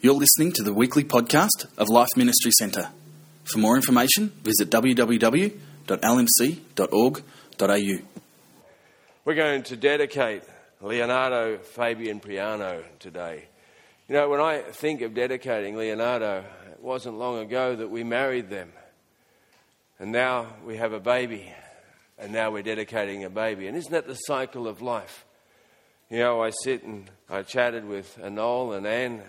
You're listening to the weekly podcast of Life Ministry Centre. For more information, visit www.lmc.org.au. We're going to dedicate Leonardo Fabian Priano today. You know, when I think of dedicating Leonardo, it wasn't long ago that we married them. And now we have a baby. And now we're dedicating a baby. And isn't that the cycle of life? You know, I chatted with Noel and Anne,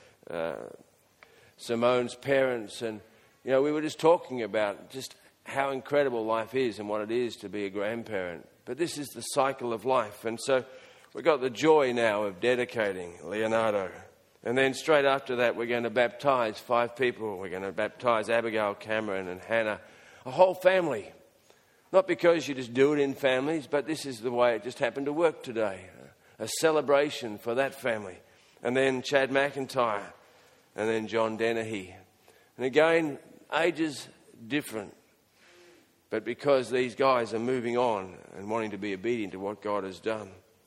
Simone's parents, and, you know, we were just talking about just how incredible life is and what it is to be a grandparent. But this is the cycle of life. And so we've got the joy now of dedicating Leonardo. And then straight after that, we're going to baptize 5 people. We're going to baptize Abigail, Cameron, and Hannah, a whole family. Not because you just do it in families, but this is the way it just happened to work today. A celebration for that family. And then Chad McIntyre, and then John Dennehy. And again, ages different. But because these guys are moving on and wanting to be obedient to what God has done.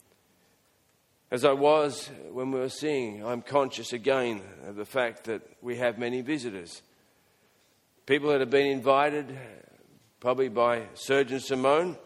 As I was when we were singing, I'm conscious again of the fact that we have many visitors. People that have been invited, probably by Surgeon Simone,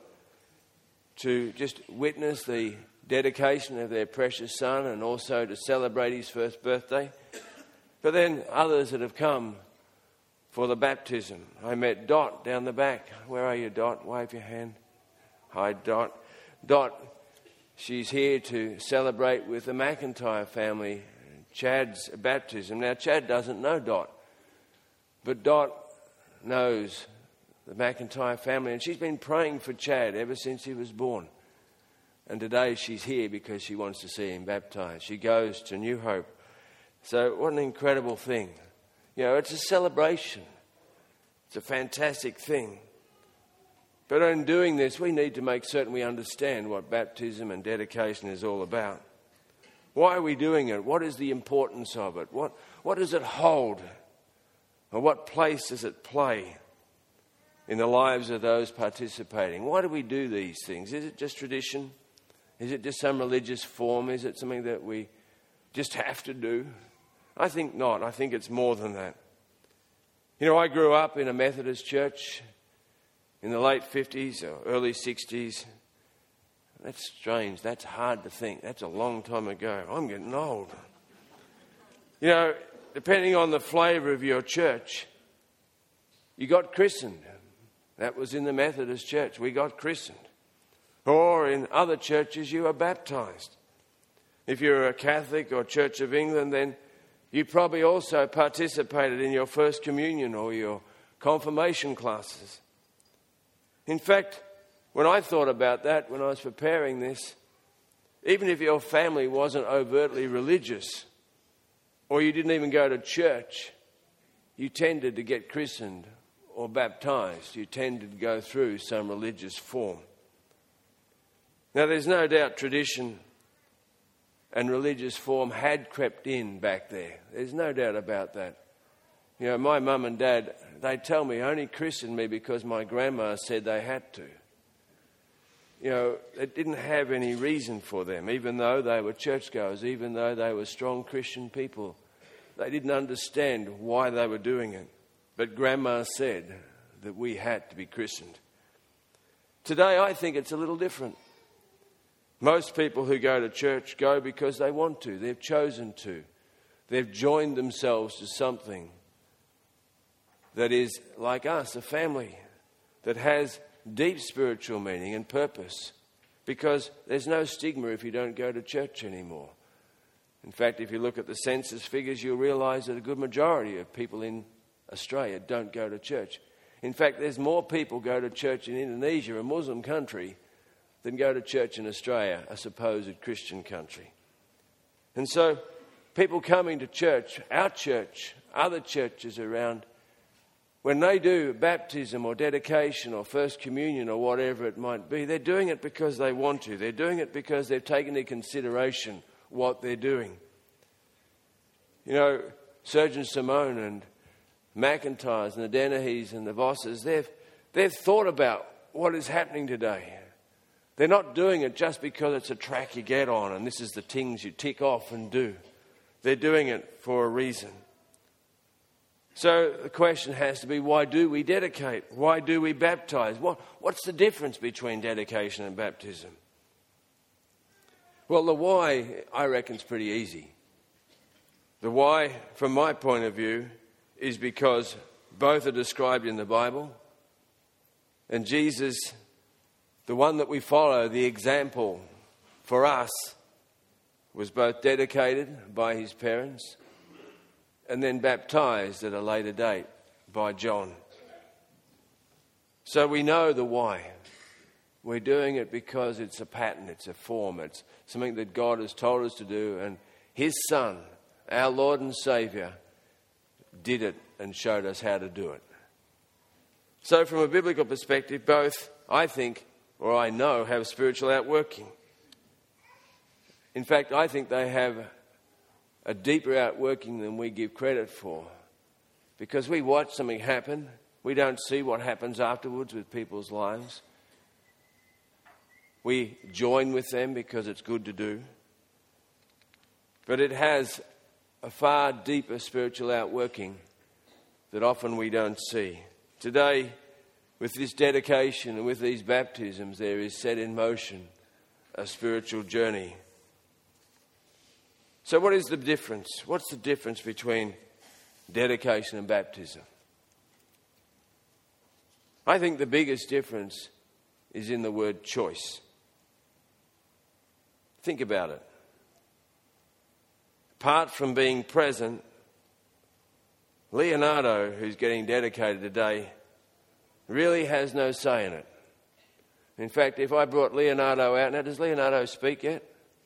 to just witness the dedication of their precious son and also to celebrate his first birthday. But then others that have come for the baptism. I met Dot down the back. Where are you, Dot? Wave your hand. Hi, Dot. Dot, she's here to celebrate with the McIntyre family Chad's baptism. Now, Chad doesn't know Dot, but Dot knows the McIntyre family, and she's been praying for Chad ever since he was born. And today she's here because she wants to see him baptized. She goes to New Hope. So what an incredible thing. You know, it's a celebration. It's a fantastic thing. But in doing this, we need to make certain we understand what baptism and dedication is all about. Why are we doing it? What is the importance of it? What does it hold? Or what place does it play in the lives of those participating? Why do we do these things? Is it just tradition? Is it just some religious form? Is it something that we just have to do? I think not. I think it's more than that. You know, I grew up in a Methodist church in the late 50s or early 60s. That's strange. That's hard to think. That's a long time ago. I'm getting old. You know, depending on the flavour of your church, you got christened. That was in the Methodist church. We got christened. Or in other churches, you are baptized. If you're a Catholic or Church of England, then you probably also participated in your first communion or your confirmation classes. In fact, when I thought about that, when I was preparing this, even if your family wasn't overtly religious or you didn't even go to church, you tended to get christened or baptized. You tended to go through some religious form. Now, there's no doubt tradition and religious form had crept in back there. There's no doubt about that. You know, my mum and dad, they tell me only christened me because my grandma said they had to. You know, it didn't have any reason for them, even though they were churchgoers, even though they were strong Christian people. They didn't understand why they were doing it. But grandma said that we had to be christened. Today, I think it's a little different. Most people who go to church go because they want to. They've chosen to. They've joined themselves to something that is like us, a family that has deep spiritual meaning and purpose, because there's no stigma if you don't go to church anymore. In fact, if you look at the census figures, you'll realise that a good majority of people in Australia don't go to church. In fact, there's more people go to church in Indonesia, a Muslim country, than go to church in Australia, a supposed Christian country. And so people coming to church, our church, other churches around, when they do baptism or dedication or first communion or whatever it might be, they're doing it because they want to. They're doing it because they've taken into consideration what they're doing. You know, Surgeon Simone and McIntyres and the Dennehys and the Vosses, they've thought about what is happening today. They're not doing it just because it's a track you get on and this is the things you tick off and do. They're doing it for a reason. So the question has to be, why do we dedicate? Why do we baptize? What's the difference between dedication and baptism? Well, the why, I reckon, is pretty easy. The why, from my point of view, is because both are described in the Bible. And Jesus, the one that we follow, the example for us, was both dedicated by his parents and then baptized at a later date by John. So we know the why. We're doing it because it's a pattern, it's a form, it's something that God has told us to do, and his Son, our Lord and Saviour, did it and showed us how to do it. So from a biblical perspective, both, I think, or I know, have spiritual outworking. In fact, I think they have a deeper outworking than we give credit for. Because we watch something happen, we don't see what happens afterwards with people's lives. We join with them because it's good to do. But it has a far deeper spiritual outworking that often we don't see. Today, with this dedication and with these baptisms, there is set in motion a spiritual journey. So what is the difference? What's the difference between dedication and baptism? I think the biggest difference is in the word choice. Think about it. Apart from being present, Leonardo, who's getting dedicated today, really has no say in it. In fact, if I brought Leonardo out... Now, does Leonardo speak yet?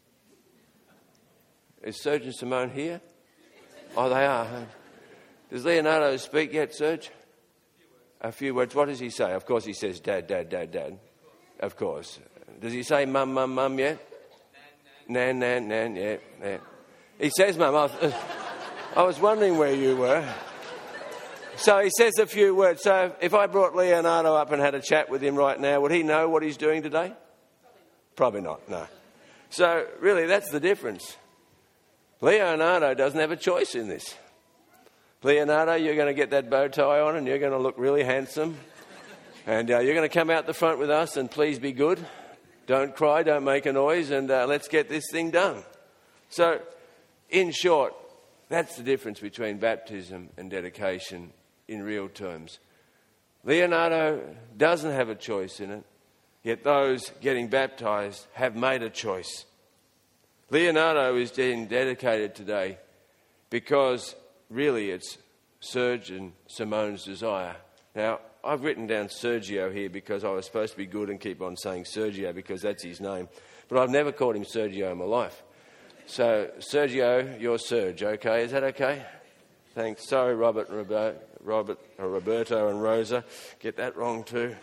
Is Serge and Simone here? Oh, they are. Huh? Does Leonardo speak yet, Serge? A few words. What does he say? Of course he says dad, dad, dad, dad. Of course. Does he say mum, mum, mum yet? Nan, nan, nan, yeah. He says mum. I was wondering where you were. So he says a few words. So if I brought Leonardo up and had a chat with him right now, would he know what he's doing today? Probably not, no. So really, that's the difference. Leonardo doesn't have a choice in this. Leonardo, you're going to get that bow tie on and you're going to look really handsome. And you're going to come out the front with us and please be good. Don't cry, don't make a noise, and let's get this thing done. So, in short, that's the difference between baptism and dedication in real terms. Leonardo doesn't have a choice in it, yet those getting baptized have made a choice. Leonardo is getting dedicated today because really it's Serge and Simone's desire. Now, I've written down Sergio here because I was supposed to be good and keep on saying Sergio because that's his name. But I've never called him Sergio in my life. So, Sergio, you're Serge, okay? Is that okay? Thanks. Sorry, Roberto and Rosa. Get that wrong too.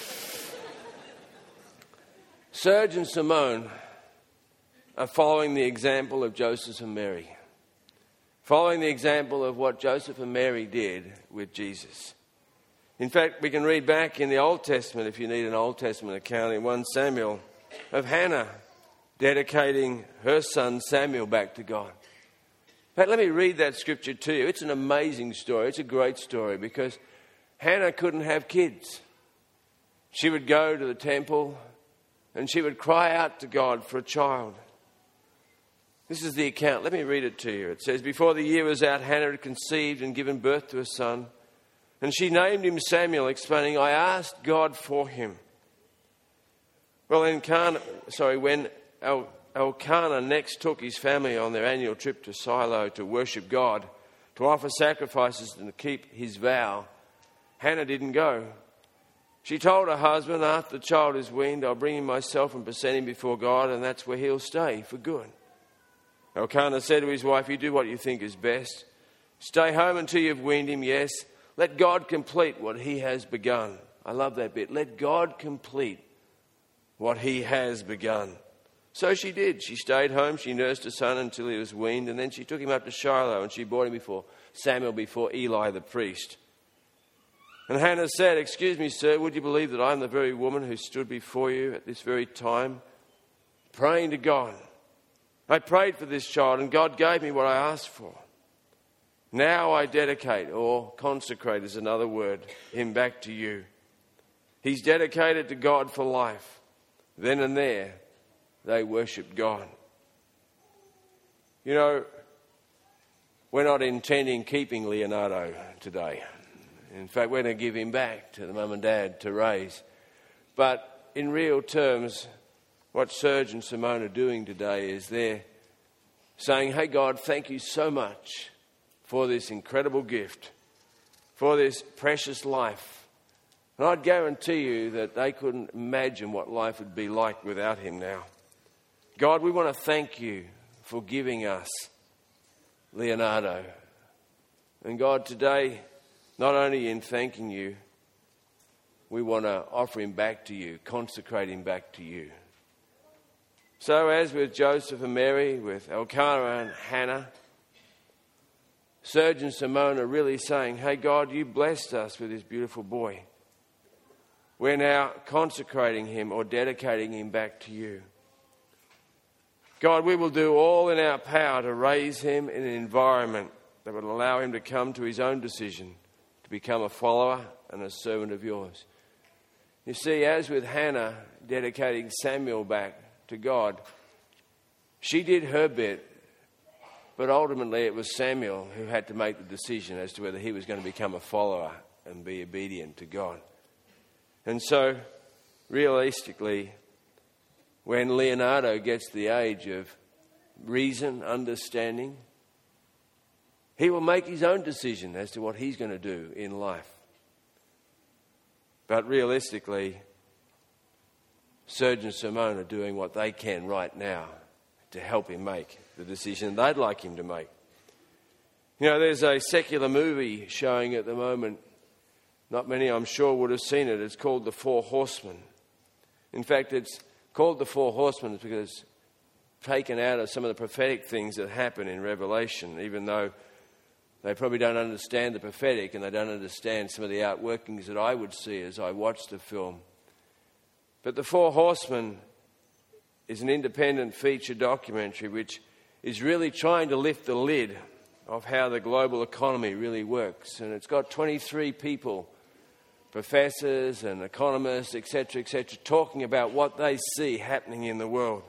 Serge and Simone are following the example of Joseph and Mary. Following the example of what Joseph and Mary did with Jesus. In fact, we can read back in the Old Testament, if you need an Old Testament account, in 1 Samuel, of Hannah dedicating her son Samuel back to God. In fact, let me read that scripture to you. It's an amazing story. It's a great story because Hannah couldn't have kids. She would go to the temple and she would cry out to God for a child. This is the account. Let me read it to you. It says, before the year was out, Hannah had conceived and given birth to a son. And she named him Samuel, explaining, I asked God for him. Well, when Elkanah next took his family on their annual trip to Shiloh to worship God, to offer sacrifices and to keep his vow, Hannah didn't go. She told her husband, after the child is weaned, I'll bring him myself and present him before God, and that's where he'll stay for good. Elkanah said to his wife, you do what you think is best. Stay home until you've weaned him, yes. Let God complete what he has begun. I love that bit. Let God complete what he has begun. So she did. She stayed home. She nursed her son until he was weaned. And then she took him up to Shiloh and she brought him before Samuel, before Eli the priest. And Hannah said, excuse me, sir, would you believe that I'm the very woman who stood before you at this very time, praying to God? I prayed for this child and God gave me what I asked for. Now I dedicate, or consecrate is another word, him back to you. He's dedicated to God for life. Then and there, they worshipped God. You know, we're not intending keeping Leonardo today. In fact, we're going to give him back to the mum and dad to raise. But in real terms, what Serge and Simone are doing today is they're saying, hey God, thank you so much for this incredible gift, for this precious life. And I'd guarantee you that they couldn't imagine what life would be like without him now. God, we want to thank you for giving us Leonardo. And God, today, not only in thanking you, we want to offer him back to you, consecrate him back to you. So as with Joseph and Mary, with Elkanah and Hannah, Serge and Simone are really saying, hey God, you blessed us with this beautiful boy. We're now consecrating him or dedicating him back to you. God, we will do all in our power to raise him in an environment that would allow him to come to his own decision to become a follower and a servant of yours. You see, as with Hannah dedicating Samuel back to God, she did her bit, but ultimately it was Samuel who had to make the decision as to whether he was going to become a follower and be obedient to God. And so, realistically, when Leonardo gets to the age of reason, understanding, he will make his own decision as to what he's going to do in life. But realistically, Serge and Simone are doing what they can right now to help him make the decision they'd like him to make. You know, there's a secular movie showing at the moment. Not many, I'm sure, would have seen it. It's called The Four Horsemen. In fact, it's called The Four Horsemen because it's taken out of some of the prophetic things that happen in Revelation, even though they probably don't understand the prophetic and they don't understand some of the outworkings that I would see as I watched the film. But The Four Horsemen is an independent feature documentary which is really trying to lift the lid of how the global economy really works. And it's got 23 people, professors and economists, etc., talking about what they see happening in the world.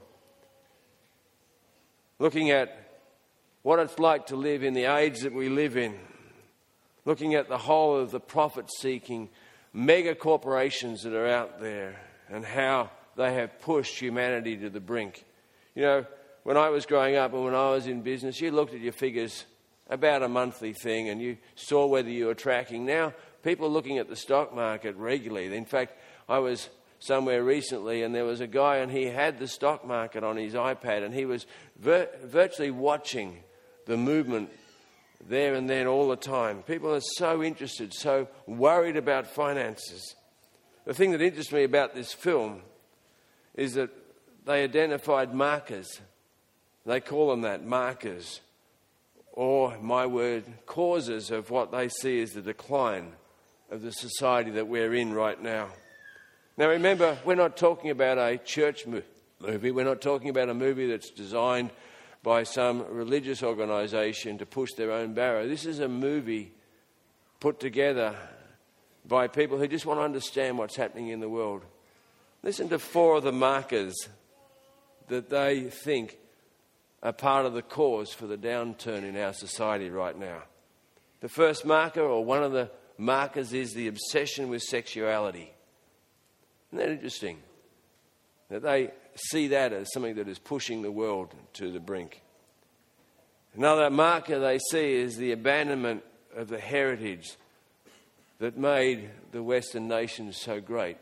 Looking at what it's like to live in the age that we live in. Looking at the whole of the profit-seeking mega corporations that are out there and how they have pushed humanity to the brink. You know, when I was growing up and when I was in business, you looked at your figures about a monthly thing and you saw whether you were tracking. Now, people are looking at the stock market regularly. In fact, I was somewhere recently and there was a guy and he had the stock market on his iPad and he was virtually watching the movement there and then all the time. People are so interested, so worried about finances. The thing that interests me about this film is that they identified markers. They call them that, markers. Or, my word, causes of what they see as the decline of the society that we're in right now. Now remember, we're not talking about a church movie. We're not talking about a movie that's designed by some religious organisation to push their own barrow. This is a movie put together by people who just want to understand what's happening in the world. Listen to 4 of the markers that they think are part of the cause for the downturn in our society right now. The first marker, or one of the markers, is the obsession with sexuality. Isn't that interesting? That they see that as something that is pushing the world to the brink. Another marker they see is the abandonment of the heritage that made the Western nations so great.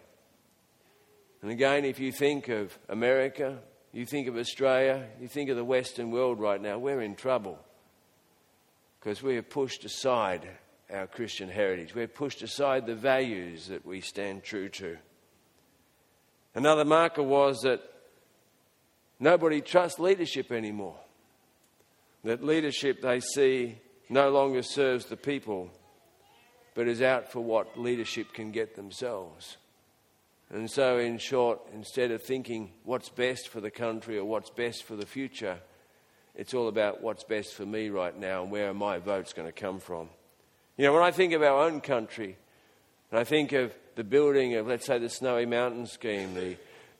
And again, if you think of America, you think of Australia, you think of the Western world right now, we're in trouble because we have pushed aside our Christian heritage. We've pushed aside the values that we stand true to. Another marker was that nobody trusts leadership anymore. That leadership, they see, no longer serves the people, but is out for what leadership can get themselves. And so, in short, instead of thinking what's best for the country or what's best for the future, It's all about what's best for me right now and where are my votes going to come from. You know, when I think of our own country, and I think of the building of, let's say, the Snowy Mountain Scheme, the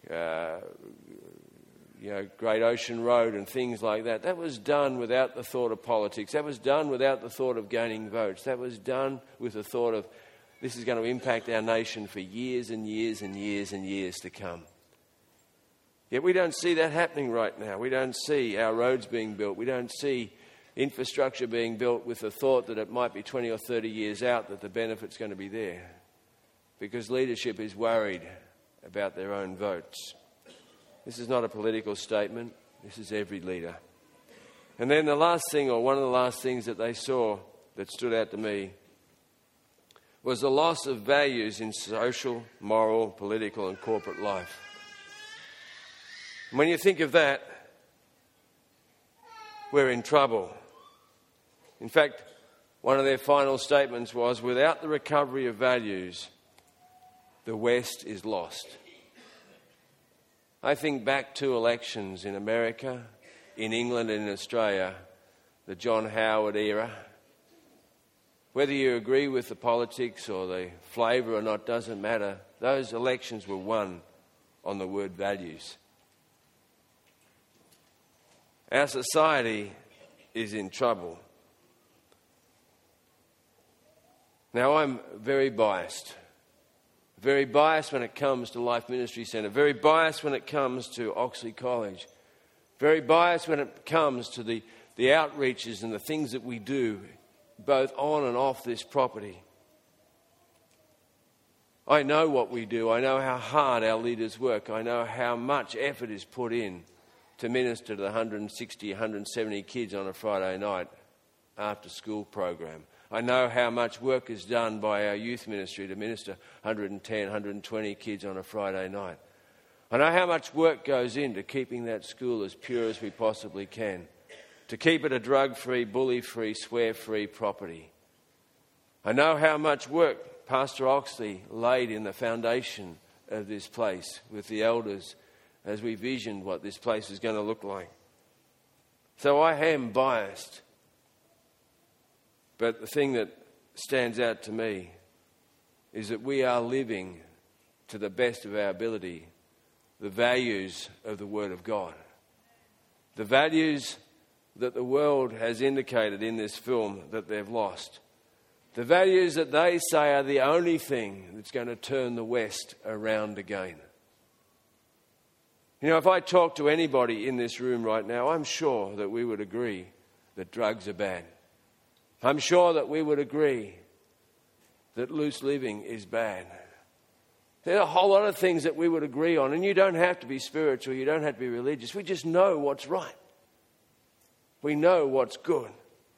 Great Ocean Road and things like that, that was done without the thought of politics. That was done without the thought of gaining votes. That was done with the thought of this is going to impact our nation for years and years and years and years to come. Yet we don't see that happening right now. We don't see our roads being built. We don't see infrastructure being built with the thought that it might be 20 or 30 years out that the benefit's going to be there. Because leadership is worried about their own votes. This is not a political statement. This is every leader. And then the last thing, or one of the last things that they saw that stood out to me, was the loss of values in social, moral, political and corporate life. When you think of that, we're in trouble. In fact, one of their final statements was, without the recovery of values, the West is lost. I think back to elections in America, in England and in Australia, the John Howard era. Whether you agree with the politics or the flavour or not doesn't matter. Those elections were won on the word values. Our society is in trouble. Now, I'm very biased. Very biased when it comes to Life Ministry Centre. Very biased when it comes to Oxley College. Very biased when it comes to the outreaches and the things that we do both on and off this property. I know what we do. I know how hard our leaders work. I know how much effort is put in to minister to the 160, 170 kids on a Friday night after school program. I know how much work is done by our youth ministry to minister 110, 120 kids on a Friday night. I know how much work goes into keeping that school as pure as we possibly can, to keep it a drug-free, bully-free, swear-free property. I know how much work Pastor Oxley laid in the foundation of this place with the elders as we visioned what this place is going to look like. So I am biased. But the thing that stands out to me is that we are living to the best of our ability the values of the Word of God. The values that the world has indicated in this film that they've lost. The values that they say are the only thing that's going to turn the West around again. You know, if I talk to anybody in this room right now, I'm sure that we would agree that drugs are bad. I'm sure that we would agree that loose living is bad. There are a whole lot of things that we would agree on, and you don't have to be spiritual, you don't have to be religious. We just know what's right. We know what's good.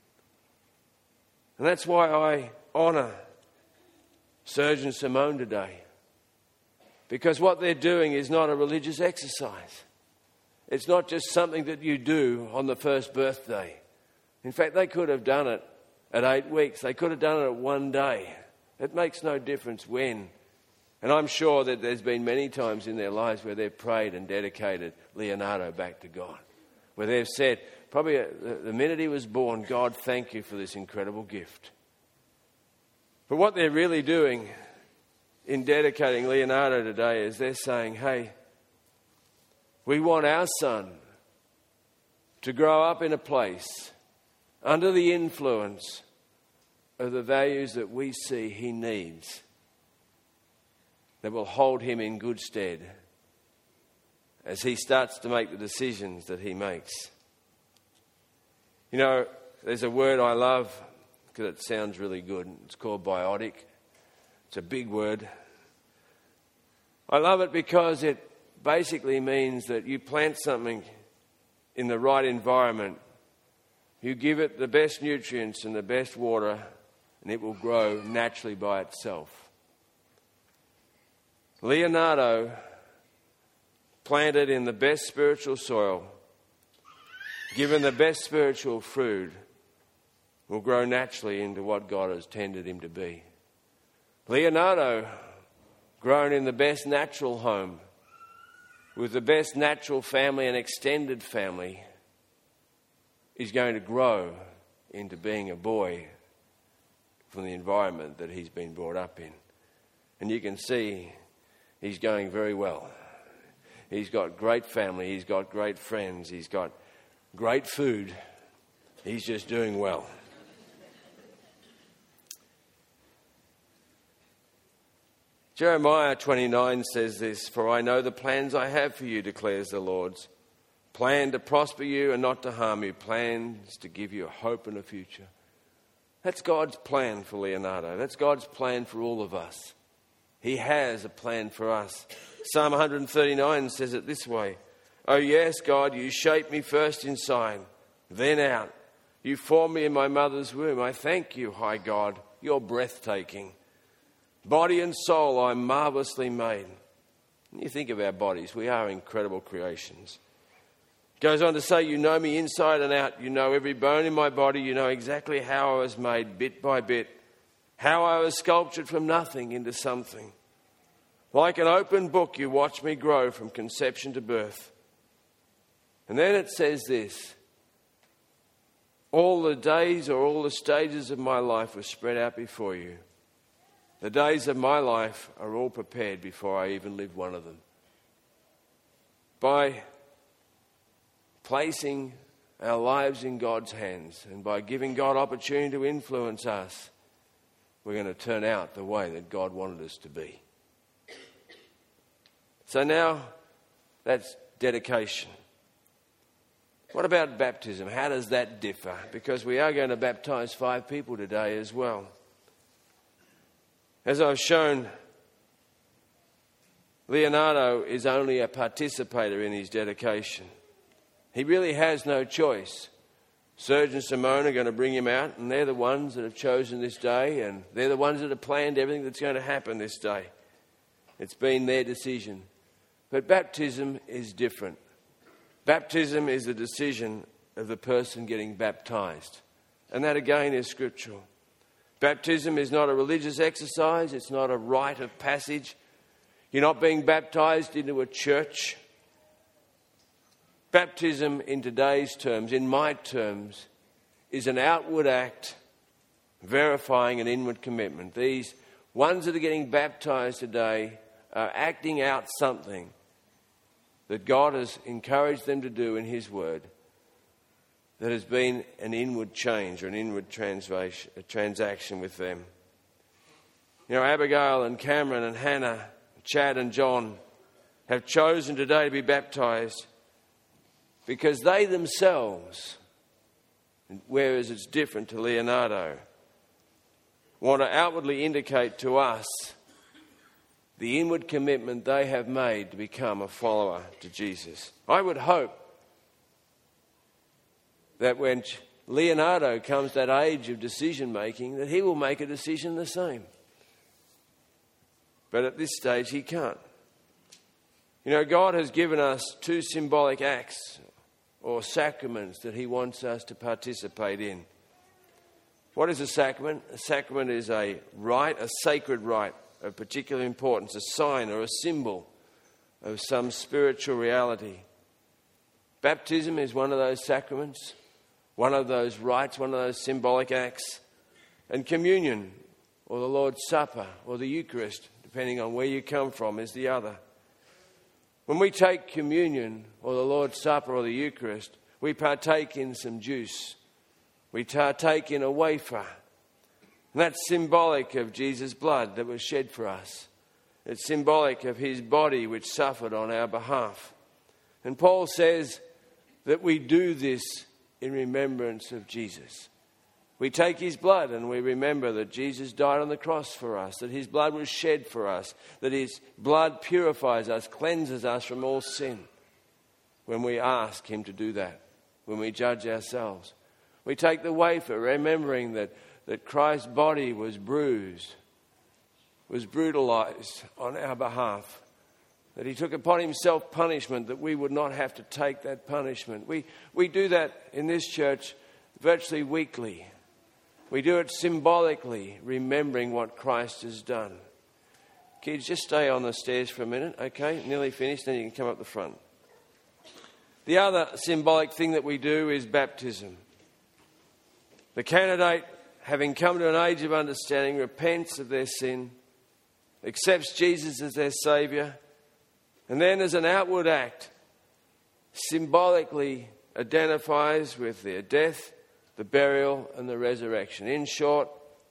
And that's why I honour Serge and Simone today. Because what they're doing is not a religious exercise. It's not just something that you do on the first birthday. In fact, they could have done it at 8 weeks. They could have done it at 1 day. It makes no difference when. And I'm sure that there's been many times in their lives where they've prayed and dedicated Leonardo back to God. Where they've said, probably the minute he was born, God, thank you for this incredible gift. But what they're really doing in dedicating Leonardo today is they're saying, hey, we want our son to grow up in a place under the influence of the values that we see he needs, that will hold him in good stead as he starts to make the decisions that he makes. You know, there's a word I love because it sounds really good. It's called biotic. It's a big word. I love it because it basically means that you plant something in the right environment, you give it the best nutrients and the best water, and it will grow naturally by itself. Leonardo, planted in the best spiritual soil, given the best spiritual food, will grow naturally into what God has tended him to be. Leonardo, grown in the best natural home, with the best natural family and extended family, is going to grow into being a boy from the environment that he's been brought up in. And you can see he's going very well. He's got great family, he's got great friends, he's got great food. He's just doing well. Jeremiah 29 says this, "For I know the plans I have for you, declares the Lord. Plan to prosper you and not to harm you. Plans to give you a hope and a future." That's God's plan for Leonardo. That's God's plan for all of us. He has a plan for us. Psalm 139 says it this way, "Oh yes, God, you shaped me first inside, then out. You formed me in my mother's womb. I thank you, high God. You're breathtaking. Body and soul, I'm marvelously made." When you think of our bodies, we are incredible creations. Goes on to say, "You know me inside and out. You know every bone in my body. You know exactly how I was made bit by bit, how I was sculptured from nothing into something. Like an open book, you watch me grow from conception to birth." And then it says this, "All the days or all the stages of my life were spread out before you. The days of my life are all prepared before I even lived one of them." By placing our lives in God's hands and by giving God opportunity to influence us, we're going to turn out the way that God wanted us to be. So now, that's dedication. What about baptism? How does that differ? Because we are going to baptize 5 people today as well. As I've shown, Leonardo is only a participator in his dedication. He really has no choice. Serge and Simone are going to bring him out, and they're the ones that have chosen this day, and they're the ones that have planned everything that's going to happen this day. It's been their decision. But baptism is different. Baptism is the decision of the person getting baptized. And that again is scriptural. Baptism is not a religious exercise. It's not a rite of passage. You're not being baptized into a church. Baptism in today's terms, in my terms, is an outward act verifying an inward commitment. These ones that are getting baptized today are acting out something that God has encouraged them to do in His Word that has been an inward change or an inward transaction with them. You know, Abigail and Cameron and Hannah, Chad and John have chosen today to be baptized because they themselves, whereas it's different to Leonardo, want to outwardly indicate to us the inward commitment they have made to become a follower to Jesus. I would hope that when Leonardo comes to that age of decision making, that he will make a decision the same. But at this stage, he can't. You know, God has given us 2 symbolic acts or sacraments that He wants us to participate in. What is a sacrament? A sacrament is a rite, a sacred rite of particular importance, a sign or a symbol of some spiritual reality. Baptism is one of those sacraments, one of those rites, one of those symbolic acts. And communion, or the Lord's Supper, or the Eucharist, depending on where you come from, is the other. When we take communion, or the Lord's Supper, or the Eucharist, we partake in some juice. We partake in a wafer. And that's symbolic of Jesus' blood that was shed for us. It's symbolic of His body which suffered on our behalf. And Paul says that we do this in remembrance of Jesus. We take His blood and we remember that Jesus died on the cross for us, that His blood was shed for us, that His blood purifies us, cleanses us from all sin. When we ask Him to do that, when we judge ourselves. We take the wafer, remembering that Christ's body was bruised, was brutalized on our behalf, that He took upon Himself punishment that we would not have to take that punishment. We do that in this church virtually weekly. We do it symbolically, remembering what Christ has done. Kids, just stay on the stairs for a minute, okay? Nearly finished, then you can come up the front. The other symbolic thing that we do is baptism. The candidate, having come to an age of understanding, repents of their sin, accepts Jesus as their Saviour, and then as an outward act, symbolically identifies with their death, the burial and the resurrection. In short,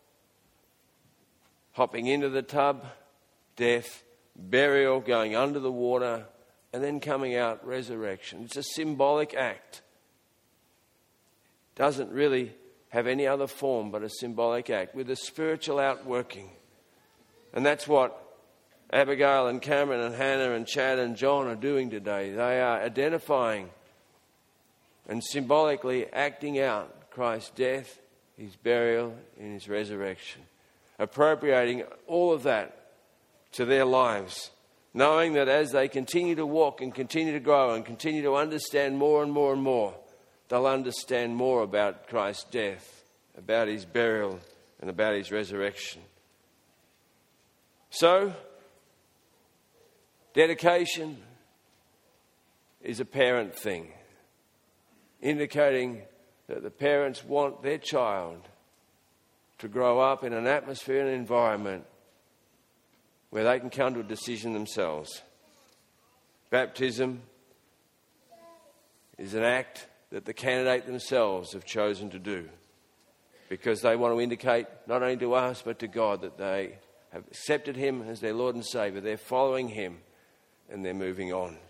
hopping into the tub, death, burial, going under the water, and then coming out, resurrection. It's a symbolic act. Doesn't really have any other form but a symbolic act with a spiritual outworking. And that's what Abigail and Cameron and Hannah and Chad and John are doing today. They are identifying and symbolically acting out Christ's death, his burial, and his resurrection. Appropriating all of that to their lives, knowing that as they continue to walk and continue to grow and continue to understand more and more and more, they'll understand more about Christ's death, about his burial, and about his resurrection. So, dedication is a parent thing, indicating that the parents want their child to grow up in an atmosphere and environment where they can come to a decision themselves. Baptism is an act that the candidate themselves have chosen to do because they want to indicate not only to us but to God that they have accepted him as their Lord and Saviour. They're following him and they're moving on.